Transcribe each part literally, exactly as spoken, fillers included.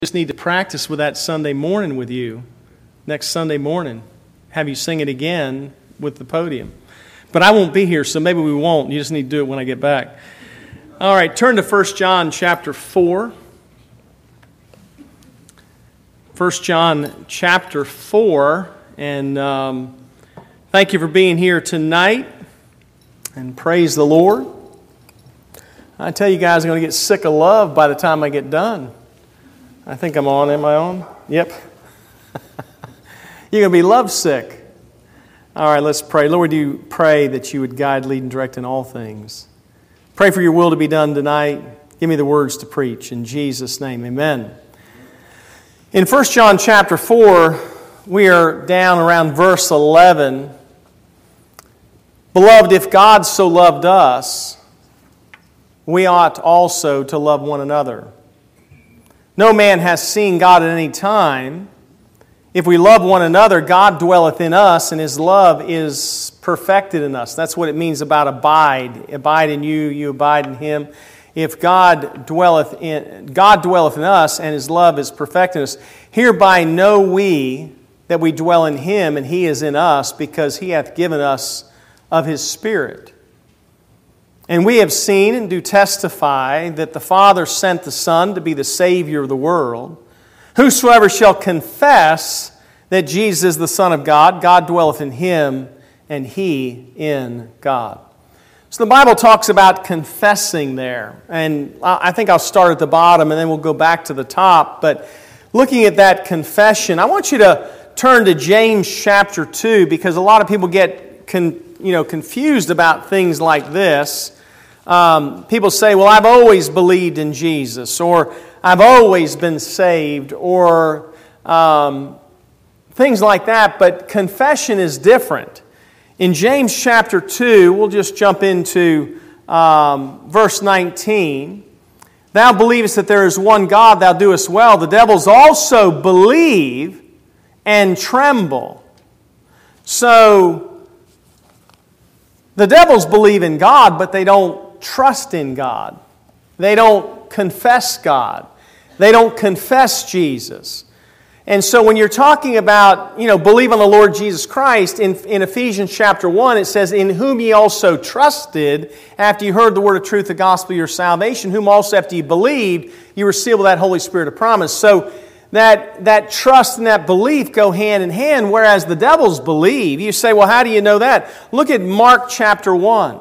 Just need to practice with that Sunday morning with you. Next Sunday morning, have you sing it again with the podium. But I won't be here, so maybe we won't. You just need to do it when I get back. All right, turn to First John chapter four. First John chapter four. And um, thank you for being here tonight. And praise the Lord. I tell you guys, I'm going to get sick of love by the time I get done. I think I'm on. Am I on? Yep. You're going to be lovesick. All right, let's pray. Lord, you pray that you would guide, lead, and direct in all things. Pray for your will to be done tonight. Give me the words to preach. In Jesus' name, amen. In First John chapter four, we are down around verse eleven. Beloved, if God so loved us, we ought also to love one another. No man has seen God at any time. If we love one another, God dwelleth in us, and His love is perfected in us. That's what it means about abide. Abide in you, you abide in Him. If God dwelleth in God dwelleth in us, and His love is perfected in us, hereby know we that we dwell in Him, and He is in us, because He hath given us of His Spirit. And we have seen and do testify that the Father sent the Son to be the Savior of the world. Whosoever shall confess that Jesus is the Son of God, God dwelleth in him, and he in God. So the Bible talks about confessing there. And I think I'll start at the bottom and then we'll go back to the top. But looking at that confession, I want you to turn to James chapter two, because a lot of people get con, you know, confused about things like this. Um, people say, well, I've always believed in Jesus, or I've always been saved, or um, things like that. But confession is different. In James chapter two, we'll just jump into um, verse nineteen. Thou believest that there is one God, thou doest well. The devils also believe and tremble. So, the devils believe in God, but they don't trust in God. They don't confess God. They don't confess Jesus. And so when you're talking about, you know, believe on the Lord Jesus Christ, in, in Ephesians chapter one, it says, in whom ye also trusted, after you heard the word of truth, the gospel of your salvation, whom also after you believed, you were sealed with that Holy Spirit of promise. So that, that trust and that belief go hand in hand, whereas the devils believe. You say, well, how do you know that? Look at Mark chapter one.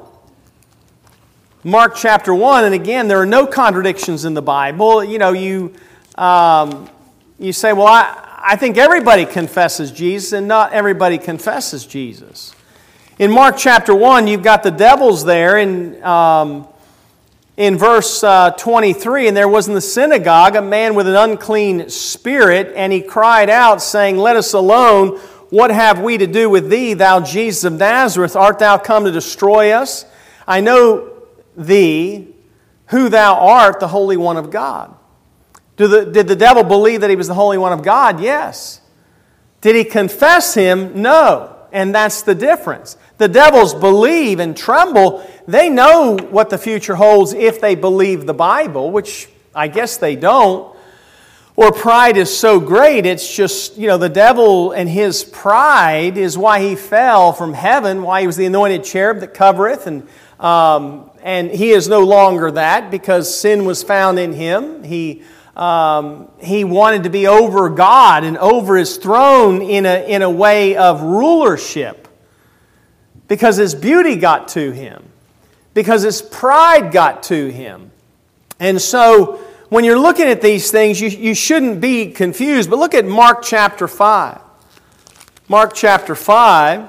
Mark chapter one, and again, there are no contradictions in the Bible. You know, you um, you say, well, I, I think everybody confesses Jesus, and not everybody confesses Jesus. In Mark chapter one, you've got the devils there in, um, in verse uh, twenty-three, and there was in the synagogue a man with an unclean spirit, and he cried out, saying, let us alone, what have we to do with thee, thou Jesus of Nazareth? Art thou come to destroy us? I know thee, who thou art, the Holy One of God. Did the, did the devil believe that he was the Holy One of God? Yes. Did he confess him? No. And that's the difference. The devils believe and tremble. They know what the future holds if they believe the Bible, which I guess they don't. Or pride is so great, it's just, you know, the devil and his pride is why he fell from heaven, why he was the anointed cherub that covereth, and um, and he is no longer that, because sin was found in him. He um, he wanted to be over God and over His throne in a in a way of rulership, because his beauty got to him, because his pride got to him, and so when you're looking at these things, you, you shouldn't be confused. But look at Mark chapter five. Mark chapter five.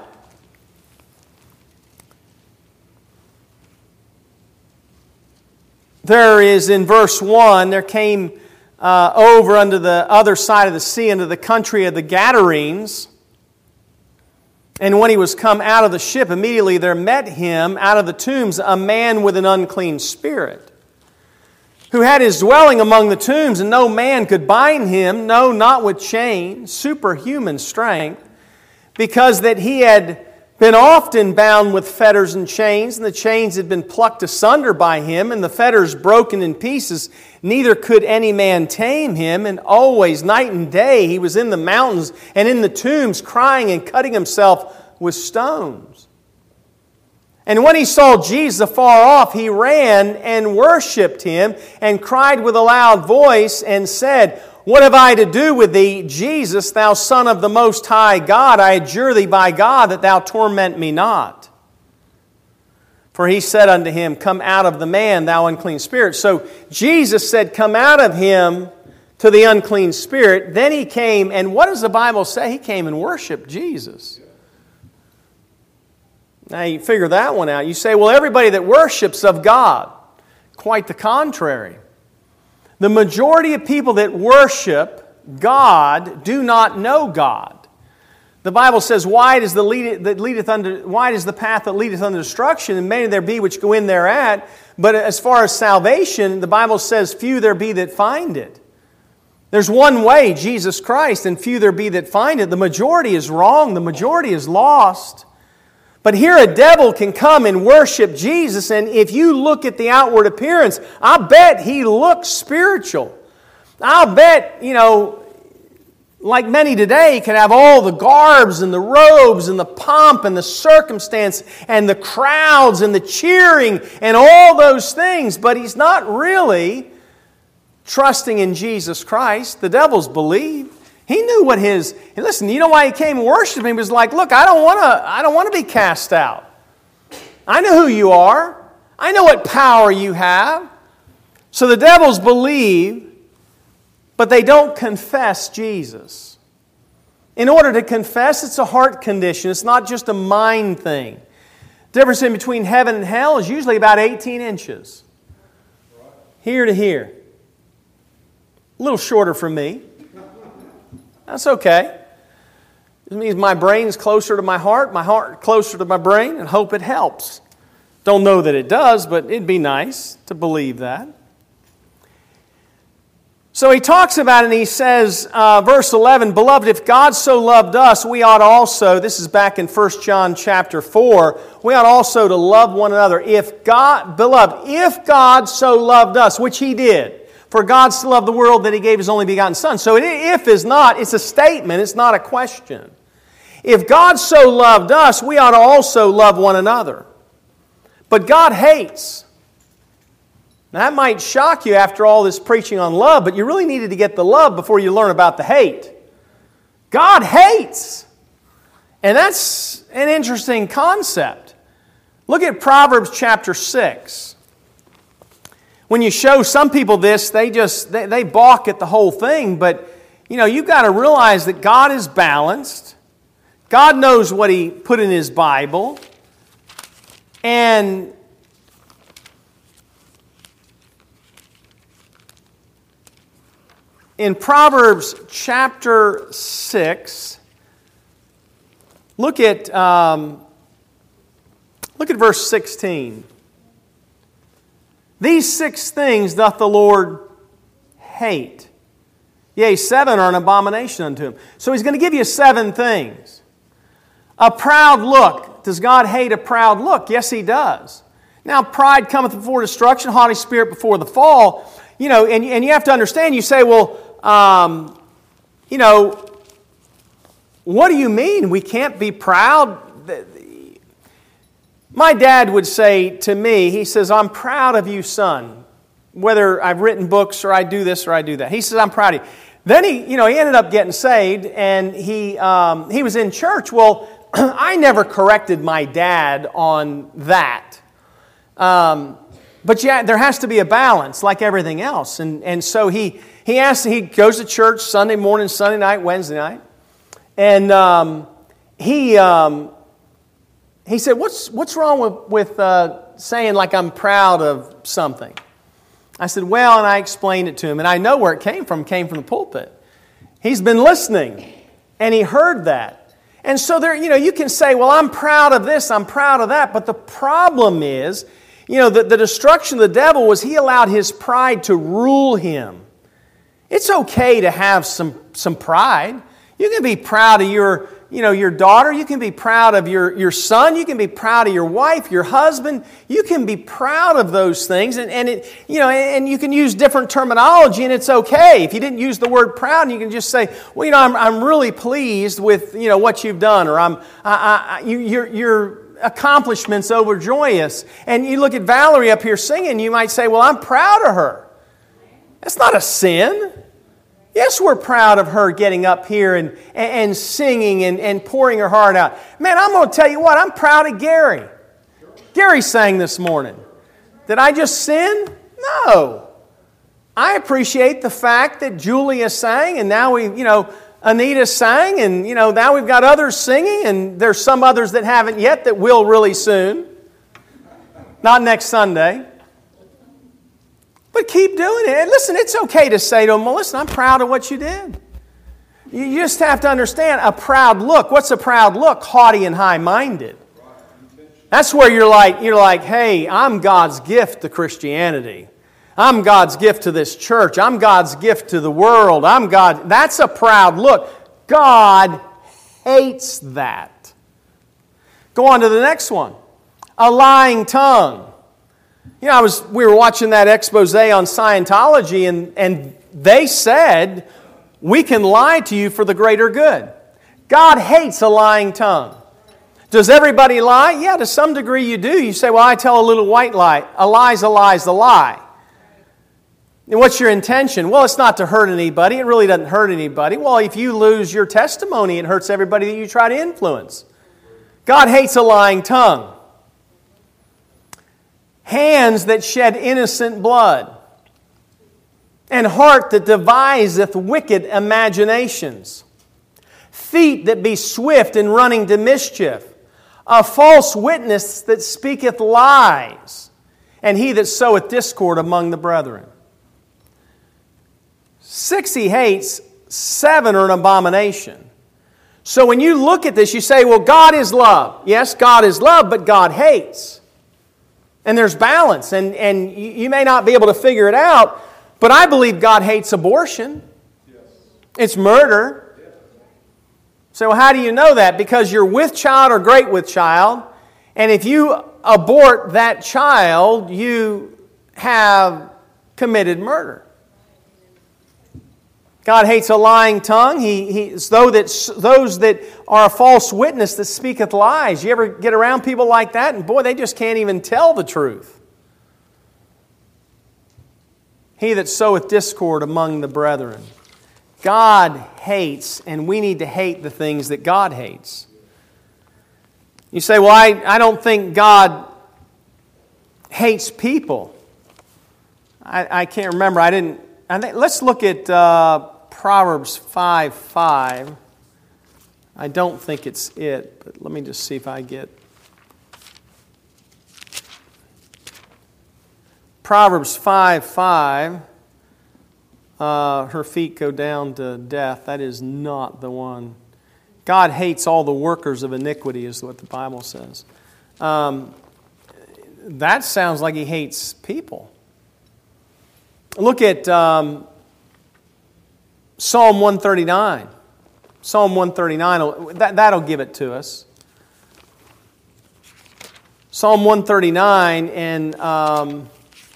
There is in verse one, there came uh, over unto the other side of the sea, into the country of the Gadarenes. And when he was come out of the ship, immediately there met him out of the tombs a man with an unclean spirit, who had his dwelling among the tombs, and no man could bind him, no, not with chains, superhuman strength, because that he had been often bound with fetters and chains, and the chains had been plucked asunder by him, and the fetters broken in pieces. Neither could any man tame him, and always, night and day, he was in the mountains and in the tombs, crying and cutting himself with stones. And when he saw Jesus afar off, he ran and worshipped him, and cried with a loud voice, and said, What have I to do with thee, Jesus, thou Son of the Most High God? I adjure thee by God that thou torment me not. For he said unto him, Come out of the man, thou unclean spirit. So Jesus said, Come out of him to the unclean spirit. Then he came, and what does the Bible say? He came and worshiped Jesus. Now you figure that one out. You say, well, everybody that worships of God. Quite the contrary. The majority of people that worship God do not know God. The Bible says, wide is the lead, that leadeth unto, wide is the path that leadeth unto destruction, and many there be which go in thereat. But as far as salvation, the Bible says, few there be that find it. There's one way, Jesus Christ, and few there be that find it. The majority is wrong. The majority is lost. But here a devil can come and worship Jesus, and if you look at the outward appearance, I bet he looks spiritual. I'll bet, you know, like many today, can have all the garbs and the robes and the pomp and the circumstance and the crowds and the cheering and all those things, but he's not really trusting in Jesus Christ. The devils believe. He knew what his, and listen, you know why he came and worshiped him? He was like, look, I don't want to, I don't want to be cast out. I know who you are. I know what power you have. So the devils believe, but they don't confess Jesus. In order to confess, it's a heart condition. It's not just a mind thing. The difference in between heaven and hell is usually about eighteen inches. Here to here. A little shorter from me. That's okay. It means my brain is closer to my heart, my heart closer to my brain, and hope it helps. Don't know that it does, but it'd be nice to believe that. So he talks about it and he says, uh, verse eleven, Beloved, if God so loved us, we ought also, this is back in First John chapter four, we ought also to love one another. If God, beloved, if God so loved us, which He did, for God so loved the world that He gave His only begotten Son. So if is not, it's a statement, it's not a question. If God so loved us, we ought to also love one another. But God hates. Now that might shock you after all this preaching on love, but you really needed to get the love before you learn about the hate. God hates. And that's an interesting concept. Look at Proverbs chapter six. When you show some people this, they just they, they balk at the whole thing. But, you know, you've got to realize that God is balanced. God knows what He put in His Bible. And in Proverbs chapter six, look at, um, look at verse sixteen. These six things doth the Lord hate. Yea, seven are an abomination unto Him. So He's going to give you seven things. A proud look. Does God hate a proud look? Yes, He does. Now, pride cometh before destruction, haughty spirit before the fall. You know, and, and you have to understand, you say, well, um, you know, what do you mean we can't be proud? My dad would say to me, he says, I'm proud of you, son. Whether I've written books or I do this or I do that. He says, I'm proud of you. Then he, you know, he ended up getting saved and he, um, he was in church. Well, I never corrected my dad on that. Um, but yeah, there has to be a balance like everything else. And, and so he, he asks, he goes to church Sunday morning, Sunday night, Wednesday night. And um, he... Um, He said, what's, what's wrong with, with uh, saying like I'm proud of something? I said, well, and I explained it to him. And I know where it came from. It came from the pulpit. He's been listening. And he heard that. And so there, you know, you can say, well, I'm proud of this, I'm proud of that. But the problem is, you know, the, the destruction of the devil was he allowed his pride to rule him. It's okay to have some, some pride. You can be proud of your you know, your daughter. You can be proud of your, your son. You can be proud of your wife, your husband. You can be proud of those things. And, and it, you know, and you can use different terminology, and it's okay. If you didn't use the word proud, you can just say, well, you know, I'm, I'm really pleased with, you know, what you've done, or I'm, I, I, you, you're, you're, accomplishments over joyous. And you look at Valerie up here singing, you might say, well, I'm proud of her. That's not a sin. Yes, we're proud of her getting up here and, and singing and, and pouring her heart out. Man, I'm going to tell you what, I'm proud of Gary. Gary sang this morning. Did I just sin? No. I appreciate the fact that Julia sang, and now we, you know, Anita sang, and you know now we've got others singing, and there's some others that haven't yet that will really soon. Not next Sunday. But keep doing it. And listen, it's okay to say to them, well, listen, I'm proud of what you did. You just have to understand a proud look. What's a proud look? Haughty and high-minded. That's where you're like, you're like, hey, I'm God's gift to Christianity. I'm God's gift to this church. I'm God's gift to the world. I'm God. That's a proud look. God hates that. Go on to the next one. A lying tongue. You know, I was we were watching that expose on Scientology, and, and they said, we can lie to you for the greater good. God hates a lying tongue. Does everybody lie? Yeah, to some degree you do. You say, well, I tell a little white lie. A lie's a lie's a lie. And what's your intention? Well, it's not to hurt anybody. It really doesn't hurt anybody. Well, if you lose your testimony, it hurts everybody that you try to influence. God hates a lying tongue. Hands that shed innocent blood. And heart that deviseth wicked imaginations. Feet that be swift in running to mischief. A false witness that speaketh lies. And he that soweth discord among the brethren. Six he hates, seven are an abomination. So when you look at this, you say, well, God is love. Yes, God is love, but God hates. And there's balance. And, and you may not be able to figure it out, but I believe God hates abortion. Yes. It's murder. Yes. So well, how do you know that? Because you're with child or great with child. And if you abort that child, you have committed murder. God hates a lying tongue. He, he it's those that, those that are a false witness that speaketh lies. You ever get around people like that? And boy, they just can't even tell the truth. He that soweth discord among the brethren. God hates, and we need to hate the things that God hates. You say, well, I, I don't think God hates people. I, I can't remember. I didn't... I think, let's look at uh, Proverbs five five. I don't think it's it, but let me just see if I get... Proverbs five five. Uh, her feet go down to death. That is not the one. God hates all the workers of iniquity, is what the Bible says. Um, that sounds like He hates people. Look at um, Psalm one thirty-nine. Psalm one thirty-nine, that, that'll give it to us. Psalm one thirty-nine, and um,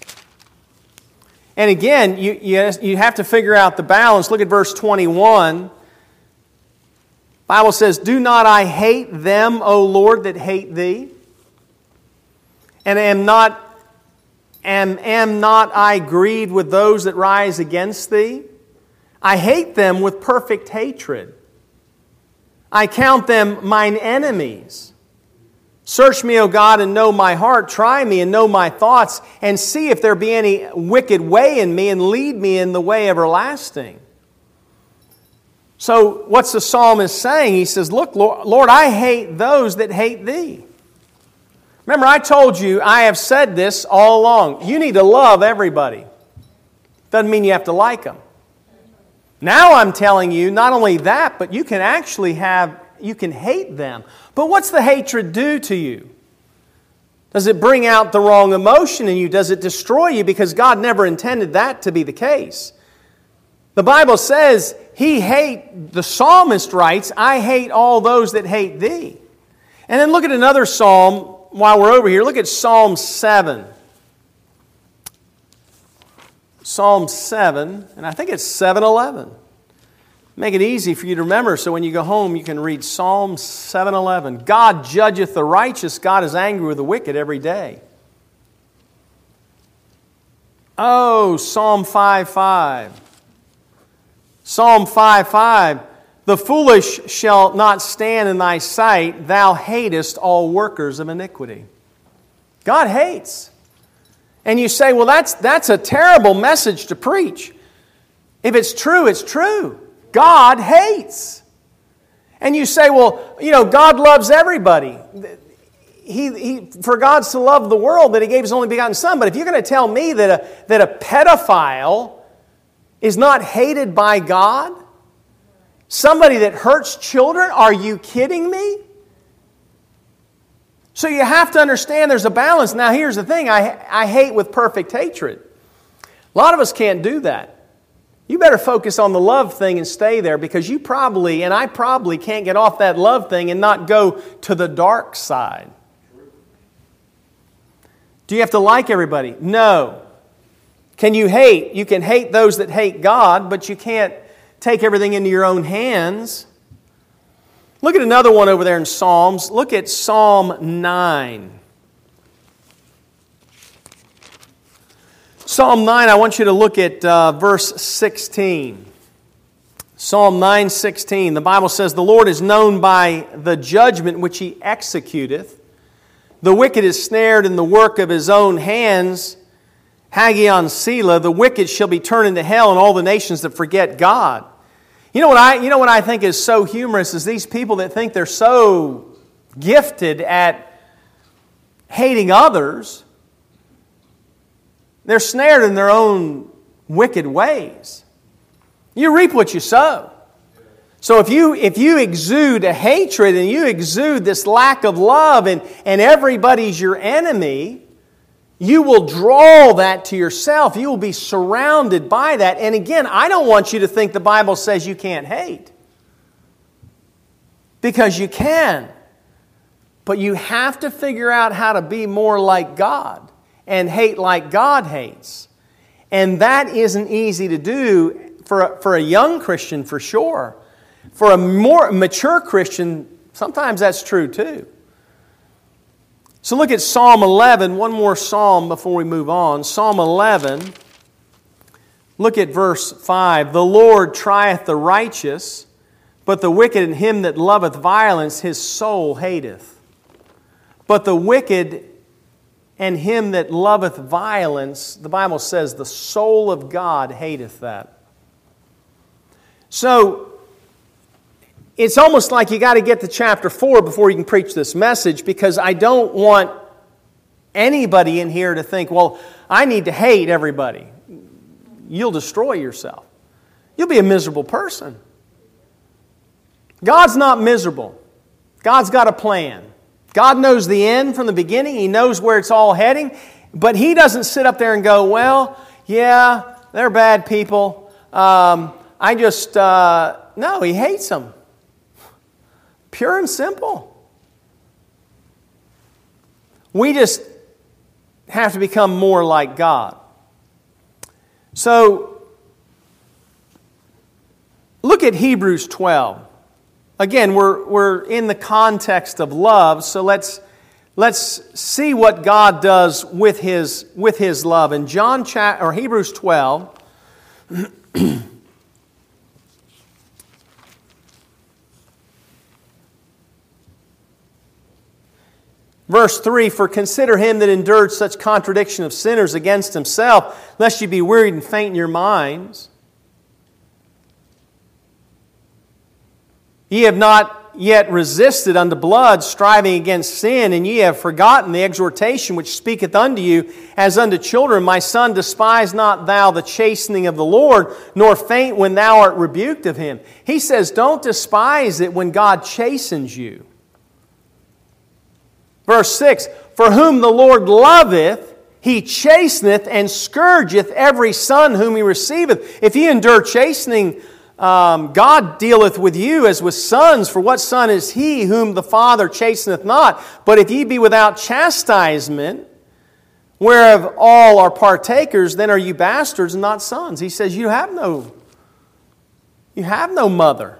and again, you, you, you have to figure out the balance. Look at verse twenty-one. The Bible says, do not I hate them, O Lord, that hate Thee? And am not Am, am not I grieved with those that rise against Thee? I hate them with perfect hatred. I count them mine enemies. Search me, O God, and know my heart. Try me and know my thoughts, and see if there be any wicked way in me, and lead me in the way everlasting. So what's the psalmist saying? He says, look, Lord, I hate those that hate Thee. Remember, I told you, I have said this all along. You need to love everybody. Doesn't mean you have to like them. Now I'm telling you, not only that, but you can actually have, you can hate them. But what's the hatred do to you? Does it bring out the wrong emotion in you? Does it destroy you? Because God never intended that to be the case. The Bible says he hate, the psalmist writes, I hate all those that hate thee. And then look at another psalm while we're over here. Look at Psalm seven. Psalm seven, and I think it's seven eleven. Make it easy for you to remember so when you go home you can read Psalm seven eleven. God judgeth the righteous, God is angry with the wicked every day. Oh, Psalm five five. Psalm five five. The foolish shall not stand in thy sight, thou hatest all workers of iniquity. God hates. And you say, well, that's, that's a terrible message to preach. If it's true, it's true. God hates. And you say, well, you know, God loves everybody. He, he, for God so loved the world that He gave His only begotten Son. But if you're going to tell me that a, that a pedophile is not hated by God, somebody that hurts children, are you kidding me? So you have to understand there's a balance. Now here's the thing, I, I hate with perfect hatred. A lot of us can't do that. You better focus on the love thing and stay there, because you probably, and I probably can't get off that love thing and not go to the dark side. Do you have to like everybody? No. Can you hate? You can hate those that hate God, but you can't take everything into your own hands. Look at another one over there in Psalms. Look at Psalm nine. Psalm nine, I want you to look at uh, verse sixteen. Psalm nine sixteen. The Bible says, the Lord is known by the judgment which He executeth. The wicked is snared in the work of his own hands. Haggai Selah, the wicked shall be turned into hell, and all the nations that forget God. You know what I, you know what I think is so humorous is these people that think they're so gifted at hating others, they're snared in their own wicked ways. You reap what you sow. So if you if you exude a hatred and you exude this lack of love and, and everybody's your enemy, you will draw that to yourself. You will be surrounded by that. And again, I don't want you to think the Bible says you can't hate. Because you can. But you have to figure out how to be more like God and hate like God hates. And that isn't easy to do for a, for a young Christian for sure. For a more mature Christian, sometimes that's true too. So look at Psalm eleven, one more psalm before we move on. Psalm eleven, look at verse five. The Lord trieth the righteous, but the wicked and him that loveth violence his soul hateth. But the wicked and him that loveth violence, the Bible says the soul of God hateth that. So, it's almost like you got to get to chapter four before you can preach this message, because I don't want anybody in here to think, well, I need to hate everybody. You'll destroy yourself. You'll be a miserable person. God's not miserable. God's got a plan. God knows the end from the beginning. He knows where it's all heading. But He doesn't sit up there and go, well, yeah, they're bad people. Um, I just, uh, no, He hates them. Pure and simple. We just have to become more like God. So, look at Hebrews twelve. Again, we're, we're in the context of love, so let's, let's see what God does with His, with His love. In John cha- or Hebrews twelve, verse three, for consider him that endured such contradiction of sinners against himself, lest ye be wearied and faint in your minds. Ye have not yet resisted unto blood, striving against sin, and ye have forgotten the exhortation which speaketh unto you as unto children. My son, despise not thou the chastening of the Lord, nor faint when thou art rebuked of Him. He says, don't despise it when God chastens you. Verse six, for whom the Lord loveth, He chasteneth and scourgeth every son whom He receiveth. If ye endure chastening um, God dealeth with you as with sons, for what son is he whom the Father chasteneth not? But if ye be without chastisement, whereof all are partakers, then are you bastards and not sons. He says you have no, you have no mother.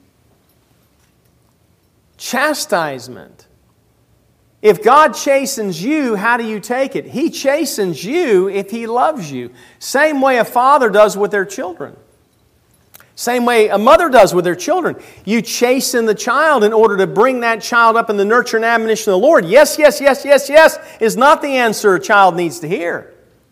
Chastisement. If God chastens you, how do you take it? He chastens you if He loves you. Same way a father does with their children. Same way a mother does with their children. You chasten the child in order to bring that child up in the nurture and admonition of the Lord. Yes, yes, yes, yes, yes is not the answer a child needs to hear.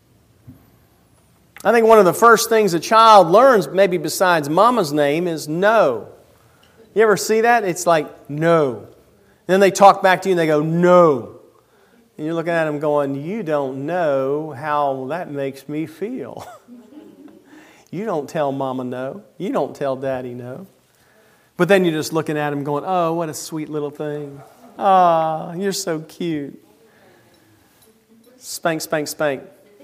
I think one of the first things a child learns, maybe besides mama's name, is no. You ever see that? It's like, no. Then they talk back to you and they go, no. And you're looking at them going, you don't know how that makes me feel. You don't tell mama no. You don't tell daddy no. But then you're just looking at them going, oh, what a sweet little thing. Ah, you're so cute. Spank, spank, spank.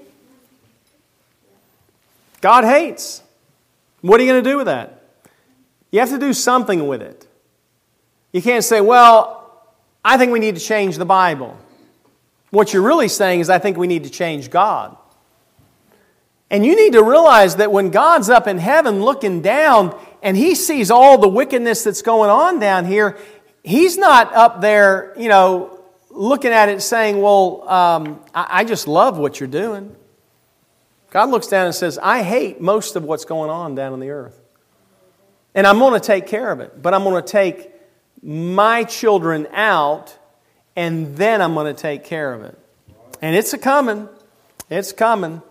God hates. What are you going to do with that? You have to do something with it. You can't say, well, I think we need to change the Bible. What you're really saying is, I think we need to change God. And you need to realize that when God's up in heaven looking down and He sees all the wickedness that's going on down here, He's not up there, you know, looking at it saying, well, um, I, I just love what you're doing. God looks down and says, I hate most of what's going on down on the earth. And I'm going to take care of it. But I'm going to take my children out, and then I'm going to take care of it. And it's a coming. It's coming.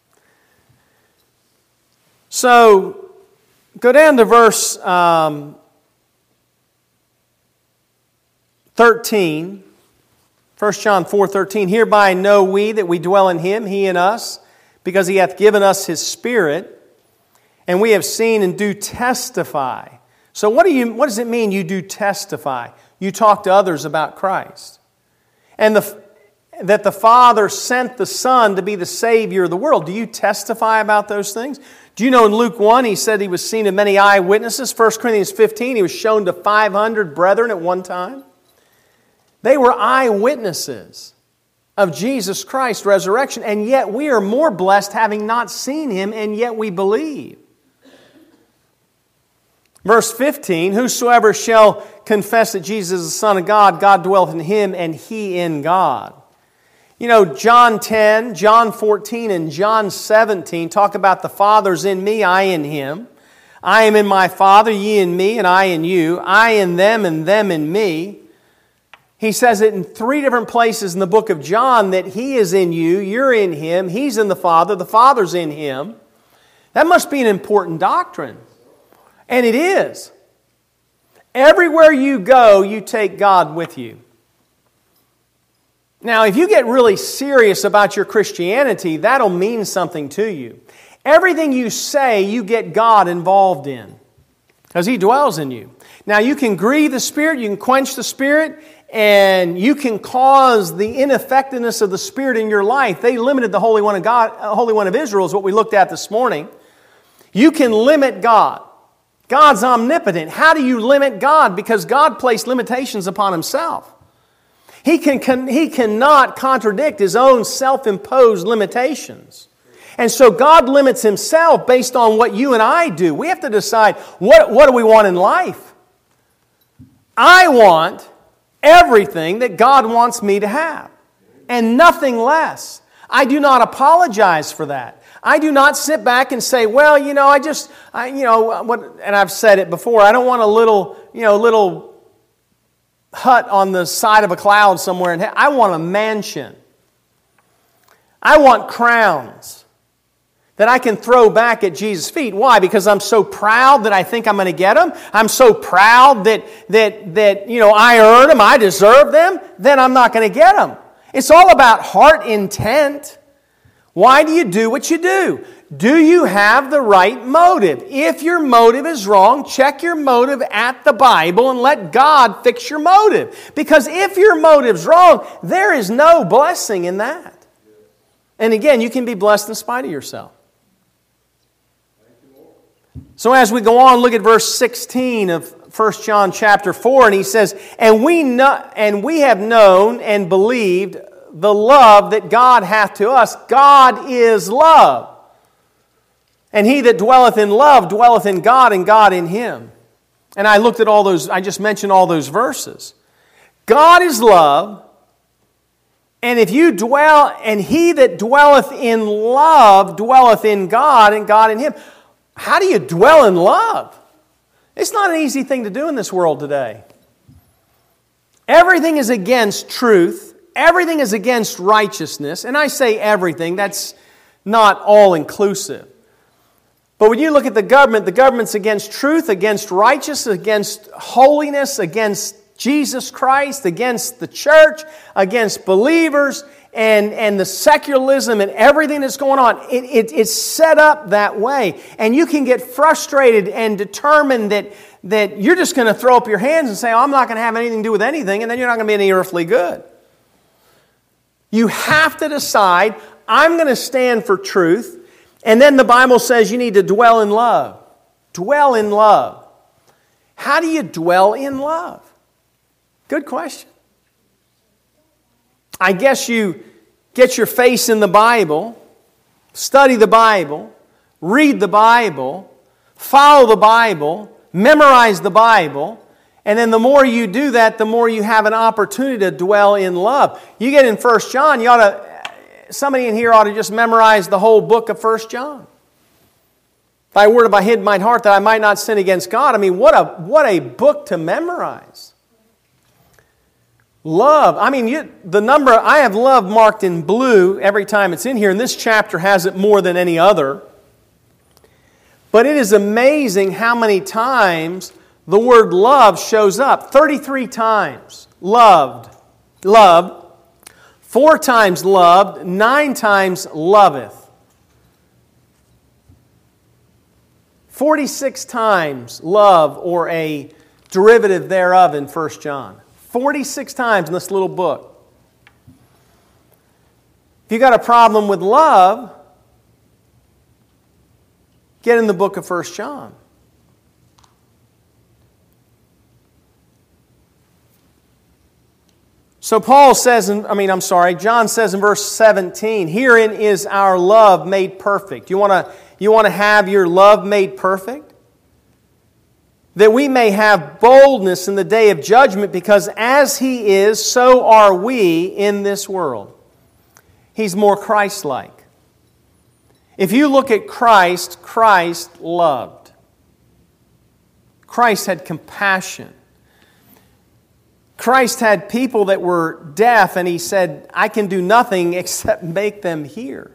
So, go down to verse um, thirteen. First John four thirteen. Hereby know we that we dwell in Him, He in us, because He hath given us His Spirit. And we have seen and do testify. So what do you? What does it mean you do testify? You talk to others about Christ. And the, that the Father sent the Son to be the Savior of the world. Do you testify about those things? Do you know in Luke one, He said He was seen of many eyewitnesses. First Corinthians fifteen, He was shown to five hundred brethren at one time. They were eyewitnesses of Jesus Christ's resurrection. And yet we are more blessed having not seen Him, and yet we believe. Verse fifteen, whosoever shall confess that Jesus is the Son of God, God dwelleth in him, and he in God. You know, John ten, John fourteen, and John seventeen talk about the Father's in me, I in Him. I am in my Father, ye in me, and I in you. I in them, and them in me. He says it in three different places in the book of John that He is in you, you're in Him, He's in the Father, the Father's in Him. That must be an important doctrine. And it is. Everywhere you go, you take God with you. Now, if you get really serious about your Christianity, that'll mean something to you. Everything you say, you get God involved in, because He dwells in you. Now, you can grieve the Spirit, you can quench the Spirit, and you can cause the ineffectiveness of the Spirit in your life. They limited the Holy One of God, Holy One of Israel, is what we looked at this morning. You can limit God. God's omnipotent. How do you limit God? Because God placed limitations upon Himself. He can, can, he cannot contradict His own self-imposed limitations. And so God limits Himself based on what you and I do. We have to decide, what, what do we want in life? I want everything that God wants me to have, and nothing less. I do not apologize for that. I do not sit back and say, well, you know, I just, I, you know, what, and I've said it before, I don't want a little, you know, little hut on the side of a cloud somewhere. In I want a mansion. I want crowns that I can throw back at Jesus' feet. Why? Because I'm so proud that I think I'm going to get them. I'm so proud that, that, that you know, I earned them, I deserve them, then I'm not going to get them. It's all about heart intent. Why do you do what you do? Do you have the right motive? If your motive is wrong, check your motive at the Bible and let God fix your motive. Because if your motive's wrong, there is no blessing in that. And again, you can be blessed in spite of yourself. So as we go on, look at verse sixteen of First John chapter four, and he says, And we know, and we have known and believed the love that God hath to us. God is love. And he that dwelleth in love dwelleth in God, and God in him. And I looked at all those, I just mentioned all those verses. God is love, and if you dwell, and he that dwelleth in love dwelleth in God, and God in him. How do you dwell in love? It's not an easy thing to do in this world today. Everything is against truth. Everything is against righteousness. And I say everything, that's not all-inclusive. But when you look at the government, the government's against truth, against righteousness, against holiness, against Jesus Christ, against the church, against believers, and, and the secularism and everything that's going on. It, it, it's set up that way. And you can get frustrated and determined that, that you're just going to throw up your hands and say, oh, I'm not going to have anything to do with anything, and then you're not going to be any earthly good. You have to decide, I'm going to stand for truth. And then the Bible says you need to dwell in love. Dwell in love. How do you dwell in love? Good question. I guess you get your face in the Bible, study the Bible, read the Bible, follow the Bible, memorize the Bible, and then the more you do that, the more you have an opportunity to dwell in love. You get in First John, you ought to, somebody in here ought to just memorize the whole book of First John. Thy word have I hid in mine heart that I might not sin against God. I mean, what a, what a book to memorize. Love. I mean, you, the number, I have love marked in blue every time it's in here, and this chapter has it more than any other. But it is amazing how many times the word love shows up. thirty-three times. Loved. Loved. Four times loved. Nine times loveth. forty-six times love or a derivative thereof in First John. forty-six times in this little book. If you got a problem with love, get in the book of First John. So Paul says, in, I mean, I'm sorry, John says in verse seventeen, herein is our love made perfect. You want to you want to have your love made perfect? That we may have boldness in the day of judgment, because as He is, so are we in this world. He's more Christ-like. If you look at Christ, Christ loved. Christ had compassion. Christ had people that were deaf, and He said, I can do nothing except make them hear.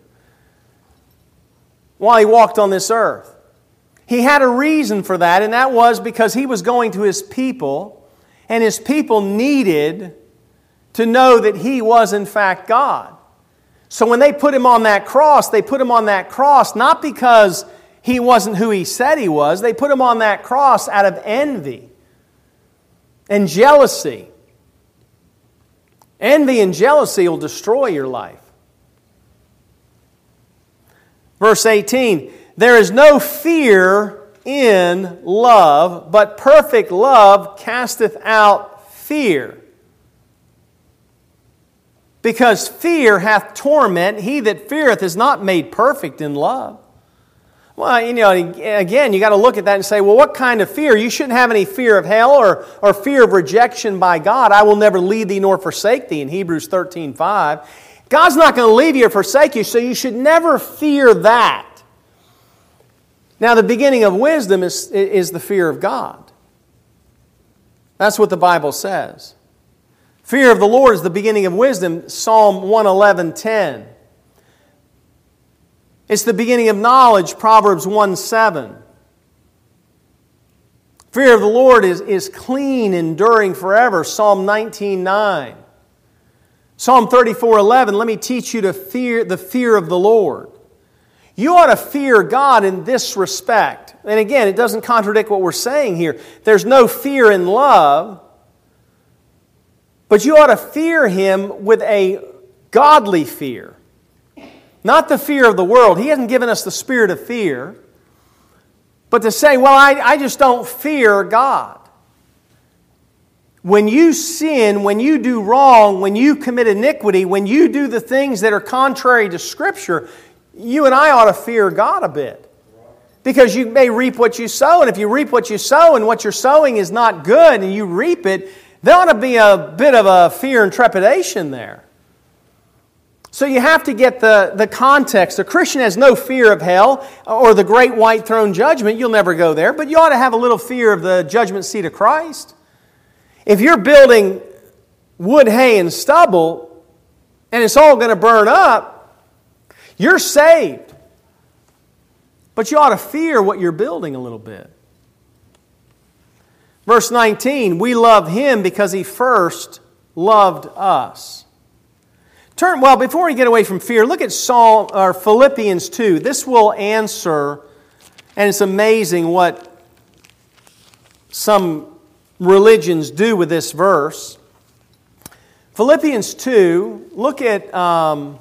While He walked on this earth. He had a reason for that, and that was because He was going to His people, and His people needed to know that He was in fact God. So when they put Him on that cross, they put Him on that cross not because He wasn't who He said He was. They put Him on that cross out of envy and jealousy. Envy and jealousy will destroy your life. Verse eighteen, there is no fear in love, but perfect love casteth out fear. Because fear hath torment, he that feareth is not made perfect in love. Well, you know, again, you got to look at that and say, well, what kind of fear? You shouldn't have any fear of hell or, or fear of rejection by God. I will never leave thee nor forsake thee in Hebrews thirteen five. God's not going to leave you or forsake you, so you should never fear that. Now, the beginning of wisdom is, is the fear of God. That's what the Bible says. Fear of the Lord is the beginning of wisdom, Psalm one eleven ten. It's the beginning of knowledge, Proverbs one seven. Fear of the Lord is, is clean, enduring forever, Psalm nineteen nine. Psalm thirty-four eleven, let me teach you to fear the fear of the Lord. You ought to fear God in this respect. And again, it doesn't contradict what we're saying here. There's no fear in love, but you ought to fear Him with a godly fear. Not the fear of the world. He hasn't given us the spirit of fear, But to say, well, I, I just don't fear God. When you sin, when you do wrong, when you commit iniquity, when you do the things that are contrary to Scripture, you and I ought to fear God a bit. Because you may reap what you sow, and if you reap what you sow and what you're sowing is not good and you reap it, there ought to be a bit of a fear and trepidation there. So you have to get the, the context. A Christian has no fear of hell or the great white throne judgment. You'll never go there, but you ought to have a little fear of the judgment seat of Christ. If you're building wood, hay, and stubble, and it's all going to burn up, you're saved. But you ought to fear what you're building a little bit. Verse nineteen, we love Him because He first loved us. Turn, well, before we get away from fear, look at Psalm, or Philippians two. This will answer, and it's amazing what some religions do with this verse. Philippians two, look at um,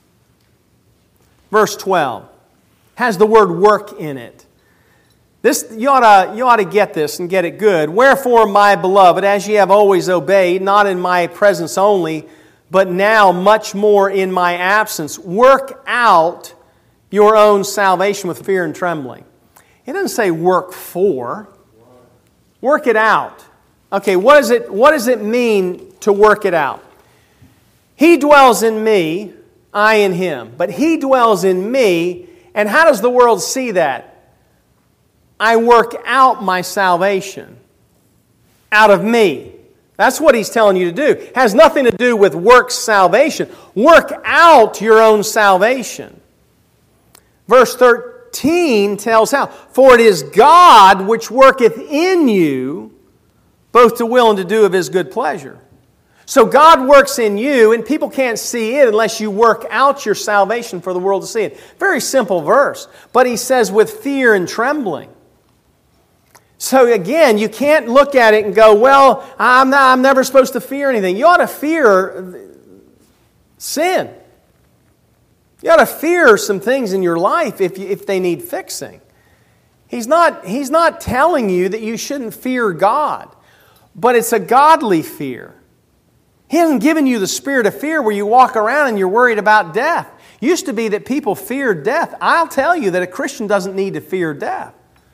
verse twelve. Has the word work in it. This you ought to, you ought to get this and get it good. Wherefore, my beloved, as ye have always obeyed, not in my presence only, but now much more in my absence, work out your own salvation with fear and trembling. It doesn't say work for. Work it out. Okay, what does it, what does it mean to work it out? He dwells in me, I in Him. But He dwells in me, and how does the world see that? I work out my salvation out of me. That's what He's telling you to do. It has nothing to do with works salvation. Work out your own salvation. Verse thirteen tells how. For it is God which worketh in you both to will and to do of His good pleasure. So God works in you, and people can't see it unless you work out your salvation for the world to see it. Very simple verse. But He says with fear and trembling. So again, you can't look at it and go, well, I'm, not, I'm never supposed to fear anything. You ought to fear sin. You ought to fear some things in your life if, you, if they need fixing. He's not, he's not telling you that you shouldn't fear God, but it's a godly fear. He hasn't given you the spirit of fear where you walk around and you're worried about death. It used to be that people feared death. I'll tell you that a Christian doesn't need to fear death.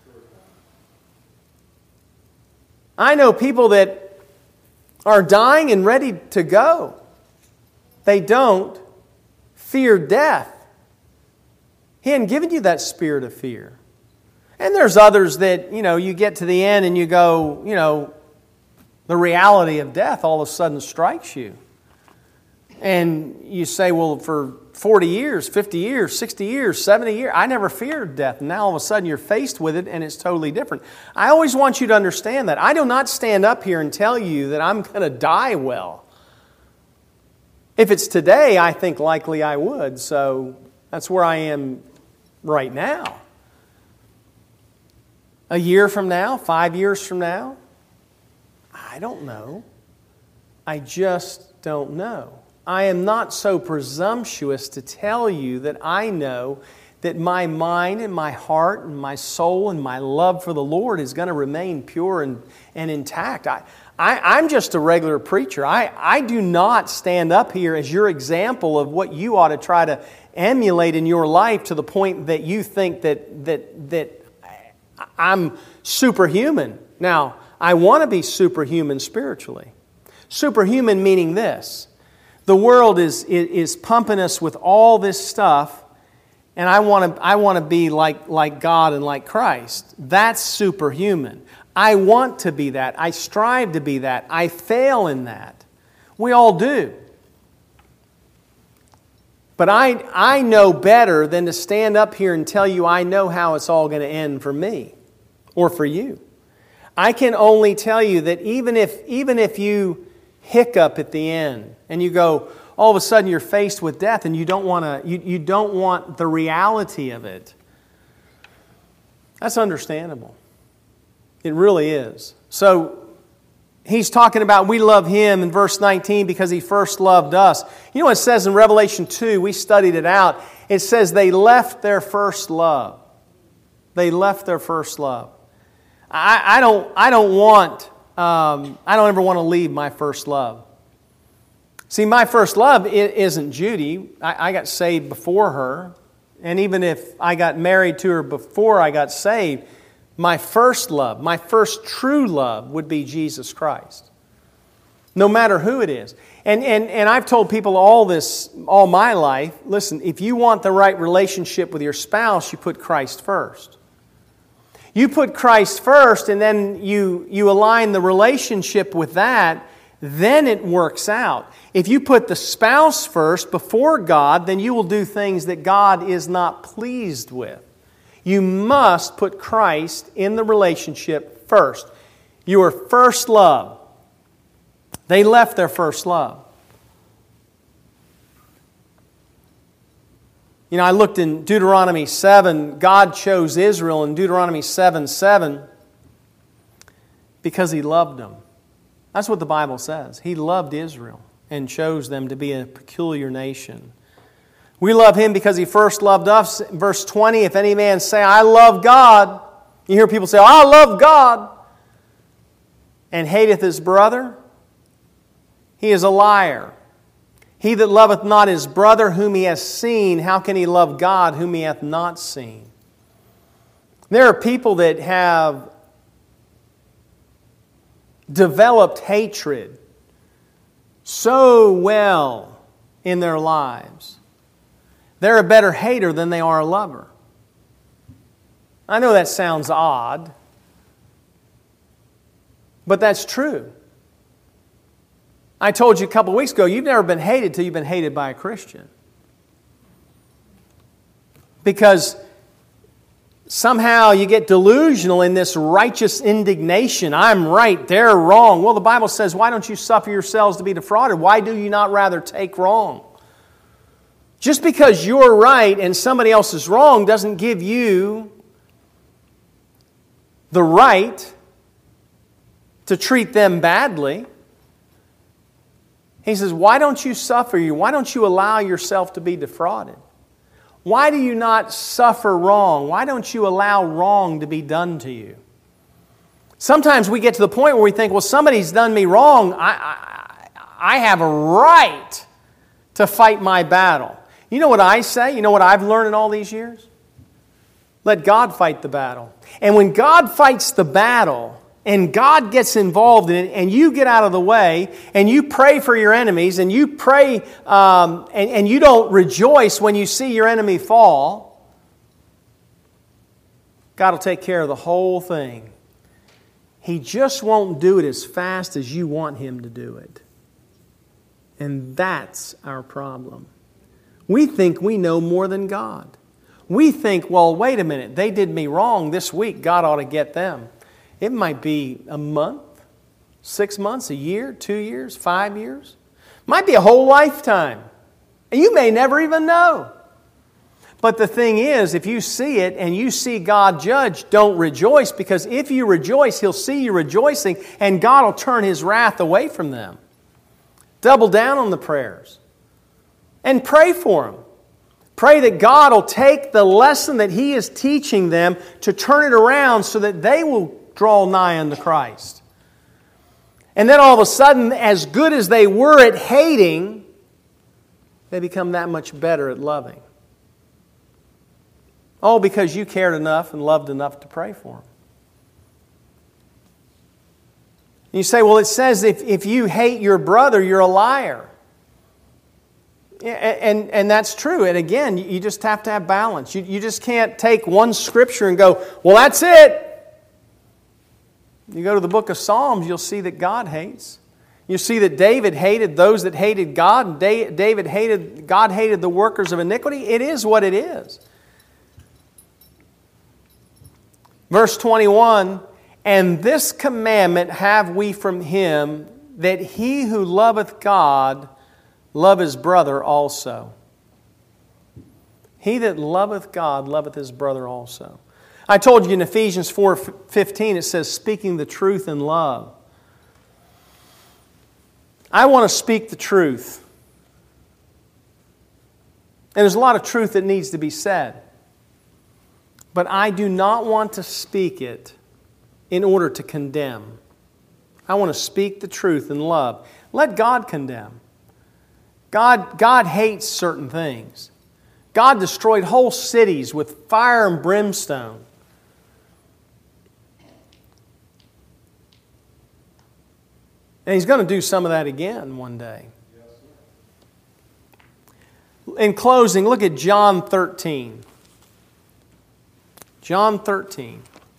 I know people that are dying and ready to go. They don't fear death. He hadn't given you that spirit of fear. And there's others that, you know, you get to the end and you go, you know, the reality of death all of a sudden strikes you. And you say, well, for forty years, fifty years, sixty years, seventy years, I never feared death. And now all of a sudden you're faced with it and it's totally different. I always want you to understand that. I do not stand up here and tell you that I'm going to die well. If it's today, I think likely I would. So that's where I am right now. A year from now, five years from now, I don't know. I just don't know. I am not so presumptuous to tell you that I know that my mind and my heart and my soul and my love for the Lord is going to remain pure and, and intact. I, I, I'm just a regular preacher. I, I do not stand up here as your example of what you ought to try to emulate in your life to the point that you think that, that, that I'm superhuman. Now, I want to be superhuman spiritually. Superhuman meaning this. The world is, is, is pumping us with all this stuff, and I want to I want to be like, like God and like Christ. That's superhuman. I want to be that. I strive to be that. I fail in that. We all do. But I, I know better than to stand up here and tell you I know how it's all going to end for me or for you. I can only tell you that even if even if you hiccup at the end and you go, all of a sudden you're faced with death and you don't want to you, you don't want the reality of it. That's understandable. It really is. So he's talking about we love Him in verse nineteen because He first loved us. You know what it says in Revelation two, we studied it out. It says they left their first love. They left their first love. I, I don't, I don't want, um, I don't ever want to leave my first love. See, my first love isn't Judy. I, I got saved before her. And even if I got married to her before I got saved, my first love, my first true love would be Jesus Christ. No matter who it is. And, and, and I've told people all this, all my life, listen, if you want the right relationship with your spouse, you put Christ first. You put Christ first and then you, you align the relationship with that, then it works out. If you put the spouse first before God, then you will do things that God is not pleased with. You must put Christ in the relationship first. Your first love. They left their first love. You know, I looked in Deuteronomy seven. God chose Israel in Deuteronomy seven seven because He loved them. That's what the Bible says. He loved Israel and chose them to be a peculiar nation. We love Him because He first loved us. Verse twenty, if any man say, I love God, you hear people say, I love God, and hateth his brother, he is a liar. He that loveth not his brother whom he hath seen, how can he love God whom he hath not seen? There are people that have developed hatred so well in their lives. They're a better hater than they are a lover. I know that sounds odd, but that's true. I told you a couple of weeks ago, you've never been hated till you've been hated by a Christian. Because somehow you get delusional in this righteous indignation. I'm right, they're wrong. Well, the Bible says, why don't you suffer yourselves to be defrauded? Why do you not rather take wrong? Just because you're right and somebody else is wrong doesn't give you the right to treat them badly. He says, why don't you suffer you? Why don't you allow yourself to be defrauded? Why do you not suffer wrong? Why don't you allow wrong to be done to you? Sometimes we get to the point where we think, well, somebody's done me wrong. I, I, I have a right to fight my battle. You know what I say? You know what I've learned in all these years? Let God fight the battle. And when God fights the battle, and God gets involved in it, and you get out of the way, and you pray for your enemies, and you pray, um, and, and you don't rejoice when you see your enemy fall, God will take care of the whole thing. He just won't do it as fast as you want Him to do it. And that's our problem. We think we know more than God. We think, well, wait a minute, they did me wrong this week, God ought to get them. It might be a month, six months, a year, two years, five years. Might be a whole lifetime. And you may never even know. But the thing is, if you see it and you see God judge, don't rejoice, because if you rejoice, He'll see you rejoicing and God will turn His wrath away from them. Double down on the prayers. And pray for them. Pray that God will take the lesson that He is teaching them to turn it around so that they will draw nigh unto Christ. And then all of a sudden, as good as they were at hating, they become that much better at loving. All because you cared enough and loved enough to pray for them. And you say, well, it says if, if you hate your brother, you're a liar. And, and, and that's true. And again, you just have to have balance. You, you just can't take one scripture and go, well, that's it. You go to the book of Psalms, you'll see that God hates. You see that David hated those that hated God. And David hated, God hated the workers of iniquity. It is what it is. Verse twenty-one, and this commandment have we from Him, that he who loveth God love his brother also. He that loveth God loveth his brother also. I told you in Ephesians four fifteen, it says, speaking the truth in love. I want to speak the truth. And there's a lot of truth that needs to be said. But I do not want to speak it in order to condemn. I want to speak the truth in love. Let God condemn. God, God hates certain things. God destroyed whole cities with fire and brimstone. And He's going to do some of that again one day. In closing, look at John thirteen. John thirteen.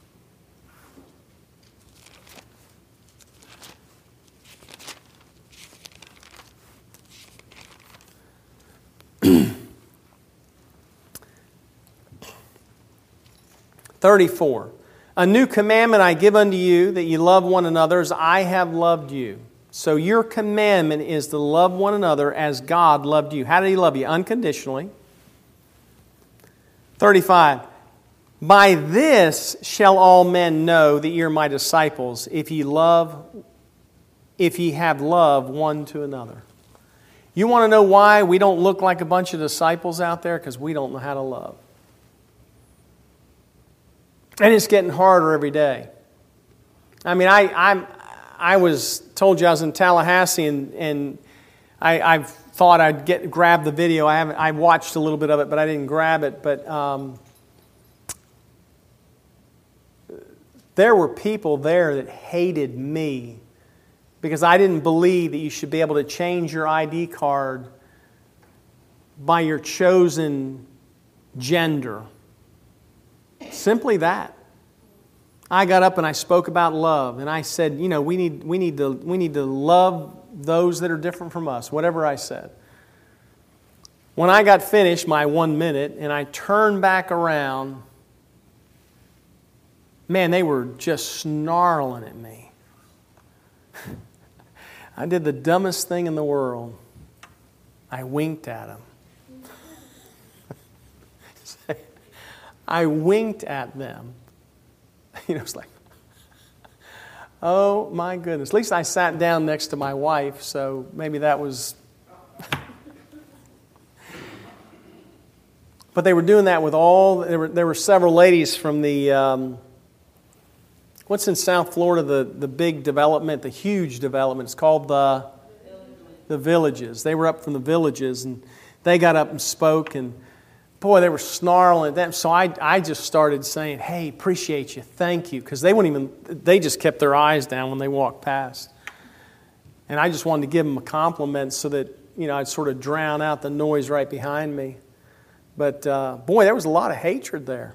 thirty-four. A new commandment I give unto you, that you love one another as I have loved you. So your commandment is to love one another as God loved you. How did He love you? Unconditionally. thirty-five. By this shall all men know that ye are my disciples, if ye love, if ye have love one to another. You want to know why we don't look like a bunch of disciples out there? Because we don't know how to love. And it's getting harder every day. I mean, I I'm, I was told you I was in Tallahassee, and, and I, I thought I'd get grab the video. I haven't. I watched a little bit of it, but I didn't grab it. But um, there were people there that hated me because I didn't believe that you should be able to change your I D card by your chosen gender. Simply that. I got up and I spoke about love, and I said, you know, we need we need to we need to love those that are different from us, whatever I said. When I got finished my one minute and I turned back around, man, they were just snarling at me. I did the dumbest thing in the world. I winked at them. I winked at them. You know, it's like, oh my goodness. At least I sat down next to my wife, so maybe that was... But they were doing that with all... There were, there were several ladies from the... Um, what's in South Florida, the, the big development, the huge development? It's called the... The Villages. They were up from the Villages, and they got up and spoke, and boy, they were snarling at them. So I, I just started saying, hey, appreciate you, thank you. Because they wouldn't even, they just kept their eyes down when they walked past. And I just wanted to give them a compliment so that, you know, I'd sort of drown out the noise right behind me. But uh, boy, there was a lot of hatred there.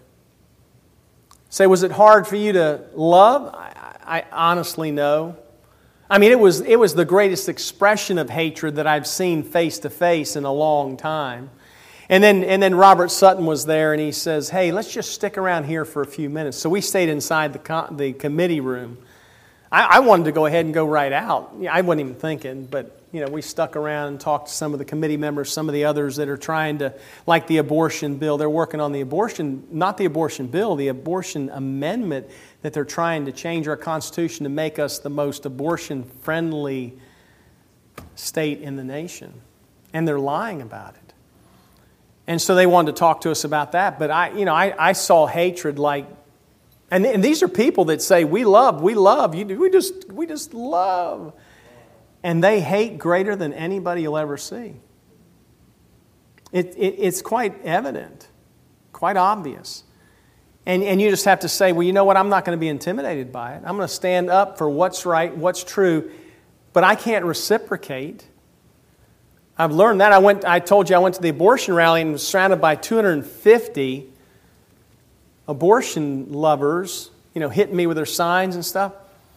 Say, was it hard for you to love? I, I honestly no. I mean, it was it was the greatest expression of hatred that I've seen face to face in a long time. And then and then Robert Sutton was there, and he says, hey, let's just stick around here for a few minutes. So we stayed inside the co- the committee room. I, I wanted to go ahead and go right out. I wasn't even thinking, but you know, we stuck around and talked to some of the committee members, some of the others that are trying to, like the abortion bill. They're working on the abortion, not the abortion bill, the abortion amendment that they're trying to change our Constitution to make us the most abortion-friendly state in the nation. And they're lying about it. And so they wanted to talk to us about that. But I, you know, I, I saw hatred like, and, and these are people that say, we love, we love, you, we just, we just love. And they hate greater than anybody you'll ever see. It, it, it's quite evident, quite obvious. And, and you just have to say, well, you know what, I'm not going to be intimidated by it. I'm going to stand up for what's right, what's true, but I can't reciprocate. I've learned that. I went. I told you I went to the abortion rally and was surrounded by two hundred fifty abortion lovers, you know, hitting me with their signs and stuff.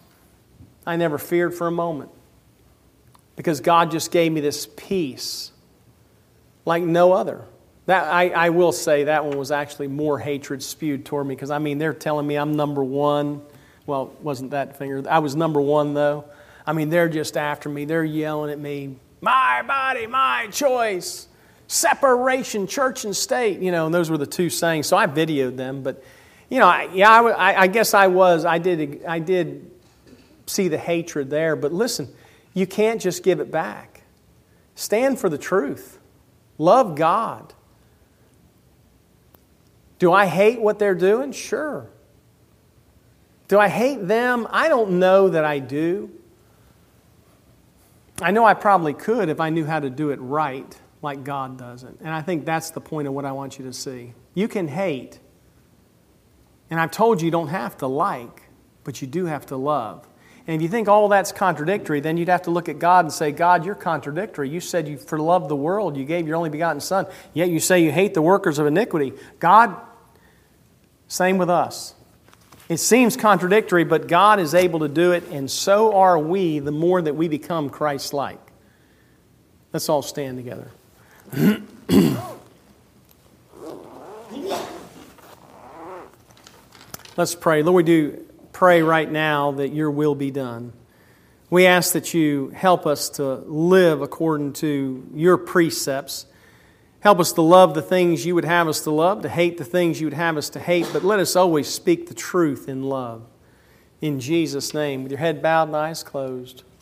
I never feared for a moment because God just gave me this peace like no other. That I, I will say that one was actually more hatred spewed toward me because, I mean, they're telling me I'm number one. Well, it wasn't that finger. I was number one, though. I mean, they're just after me. They're yelling at me. My body, my choice. Separation, church and state. You know, and those were the two sayings. So I videoed them. But, you know, I, yeah, I, I guess I was. I did, I did see the hatred there. But listen, you can't just give it back. Stand for the truth. Love God. Do I hate what they're doing? Sure. Do I hate them? I don't know that I do. I know I probably could if I knew how to do it right, like God doesn't. And I think that's the point of what I want you to see. You can hate. And I've told you you don't have to like, but you do have to love. And if you think all that's contradictory, then you'd have to look at God and say, God, you're contradictory. You said you for love the world, you gave your only begotten Son, yet you say you hate the workers of iniquity. God, same with us. It seems contradictory, but God is able to do it, and so are we the more that we become Christ-like. Let's all stand together. Let's pray. Lord, we do pray right now that your will be done. We ask that you help us to live according to your precepts. Help us to love the things you would have us to love, to hate the things you would have us to hate, but let us always speak the truth in love. In Jesus' name, with your head bowed and eyes closed.